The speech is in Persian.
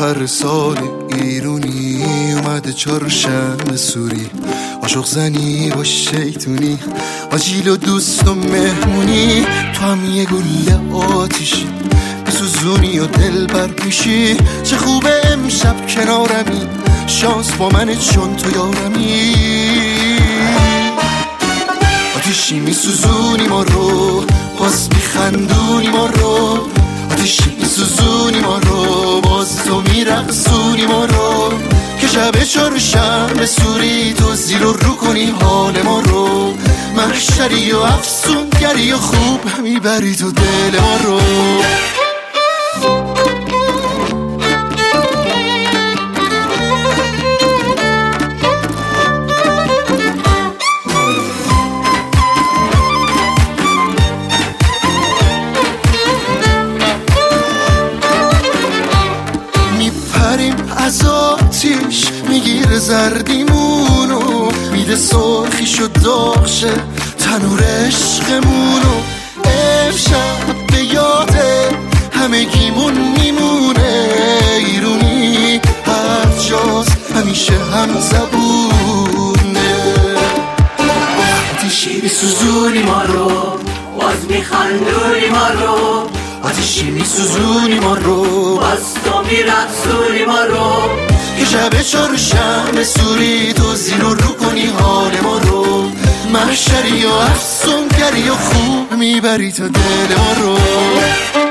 هر سال ایرونی اومده چهارشنبه سوری، عاشق زنی با شیطونی، آجیل و دوست و مهمونی. تو هم یه گله آتیشی بسوزونی و دل بر میشی. چه خوبه امشب کنارمی، شانس با منه چون تو یارمی. آتیشی میسوزونی ما رو، باز میخندونی ما رو. آتیشی میسوزونی ما رو، باز تو میرقصونی ما رو. که شب چهارشنبه سوری تو زیر و رو کنی حال ما رو. محشری و افسونگری و خوب میبری تو دل ما رو. از آتیش میگیره زردیمونو، میده سرخیشو داغشه تنور عشقمونو. امشب به یاده همگیمون میمونه، ایرونی هر جاست همیشه هم زبونه. آتیشی میسوزونی ما رو، باز میخندونی ما رو. آتیشی میسوزونی ما رو، باز تو میرقصونی ما رو. که شب چهارشنبه سوری تو زیر و رو کنی حال ما رو. محشری و افسونگری و خوب میبری تا دل ما رو.